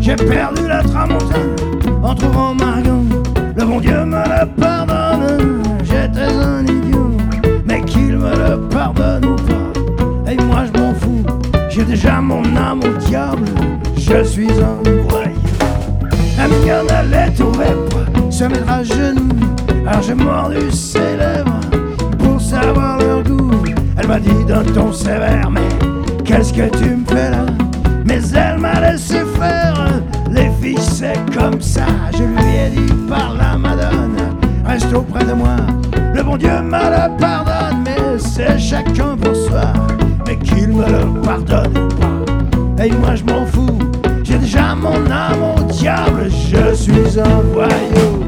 J'ai perdu la tramontane en trouvant Margot. Le bon Dieu me le pardonne. J'étais un idiot, mais qu'il me le pardonne ou pas. Et moi je m'en fous, j'ai déjà mon âme au diable. Je suis un voyou. La mignonne allait trouver pour se mettre à genoux. Alors j'ai mordu ses lèvres pour savoir leur goût. Elle m'a dit d'un ton sévère, mais qu'est-ce que tu me fais là? Mais elle m'a laissé faire. Les filles c'est comme ça. Je lui ai dit par la Madone, reste auprès de moi. Le bon Dieu me le pardonne, mais c'est chacun pour soi. Mais qu'il me le pardonne ou pas, et moi je m'en fous. J'ai déjà mon âme au diable. Je suis un voyou.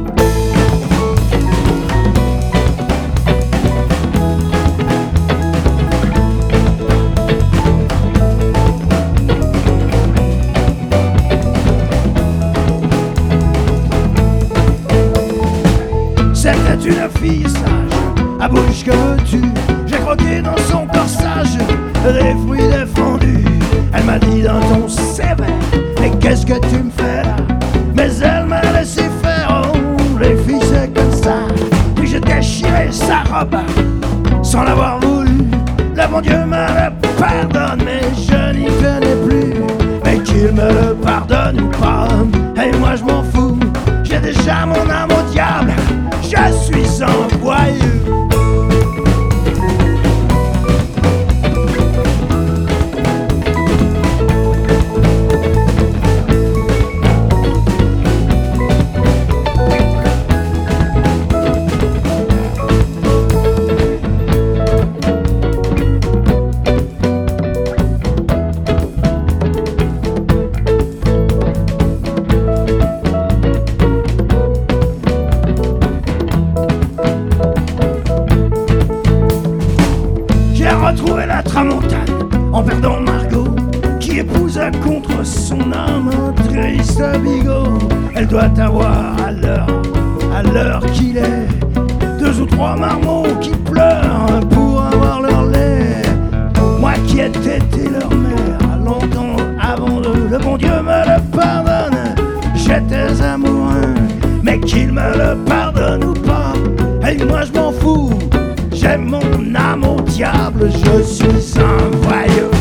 C'était une fille sage, à bouche que veux-tu. J'ai croqué dans son corsage des fruits défendus. Elle m'a dit d'un ton sévère, mais qu'est-ce que tu me fais là? Mais elle m'a laissé faire, oh, les filles c'est comme ça. Puis j'ai déchiré sa robe sans l'avoir voulu. Le bon Dieu me le pardonne, mais je n'y tenais plus. Mais qu'il me le pardonne ou pas, et moi je m'en fous. J'ai déjà mon âme au diable. Je suis un voyou. Retrouver la tramontane en perdant Margot, qui épousa contre son âme un triste bigot. Elle doit avoir à l'heure qu'il est 2 ou 3 marmots qui pleurent pour avoir leur lait. Moi qui ai été leur mère longtemps avant eux, le bon Dieu me le pardonne. J'étais amoureux, mais qu'il me le pardonne ou pas, et moi je m'en fous. J'ai mon âme au diable, je suis un voyou.